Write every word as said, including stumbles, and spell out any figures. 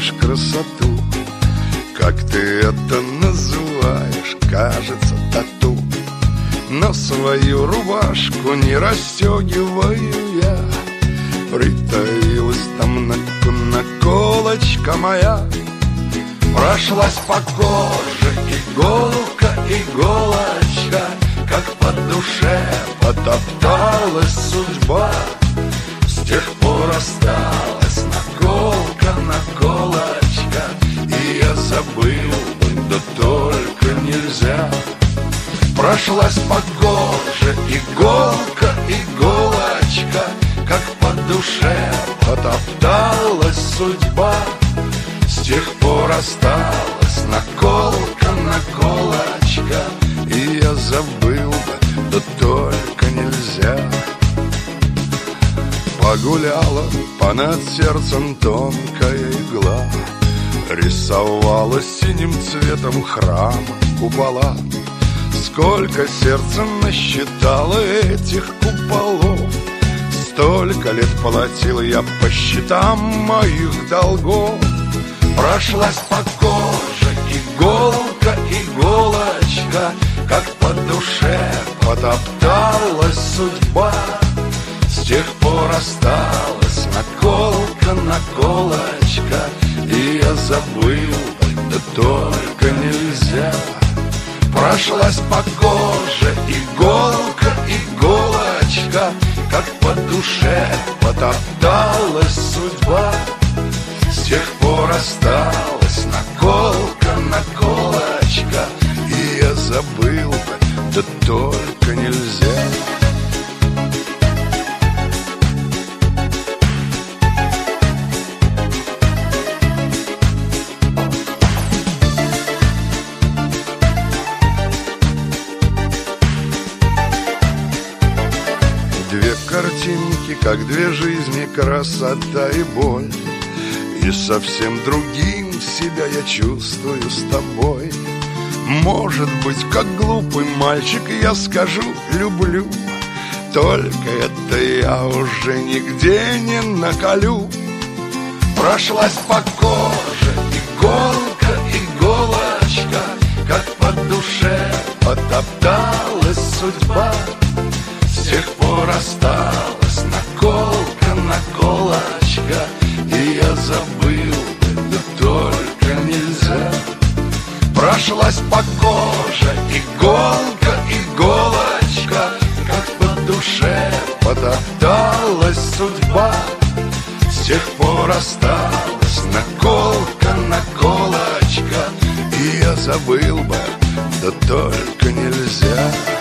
видишь красоту, как ты это называешь, кажется, тату. Но свою рубашку не расстегиваю я, притаилась там на наколочка моя. Прошлась по коже иголка, иголочка, как по душе потопталась судьба. С тех пор осталась наколка, наколочка, и я забыл, да только нельзя. Прошлась по коже иголка, иголочка, как по душе потопталась судьба. С тех пор осталась наколка, наколочка, и я забыл, да только нельзя. Погуляла понад сердцем тонкая игла, рисовала синим цветом храм, купола. Сколько сердце насчитало этих куполов, столько лет платил я по счетам моих долгов. Прошлась по коже иголка, иголочка, как по душе потопталась судьба. С тех пор осталась наколка, наколочка, и я забыл, да только нельзя. Прошлась по коже иголка, иголочка, как по душе потопталась судьба. С тех пор осталась наколка, наколочка, и я забыл, да только нельзя. Две картинки, как две жизни, красота и боль. И совсем другим себя я чувствую с тобой. Может быть, как глупый мальчик я скажу «люблю», только это я уже нигде не наколю. Прошлась по коже иголка, иголочка, как по душе потопталась судьба. С тех пор осталась наколка, наколочка, и я забыл, да только нельзя. Прошлась по коже иголка, иголочка, как по душе потопталась судьба. С тех пор осталась наколка, наколочка, и я забыл бы, да только нельзя.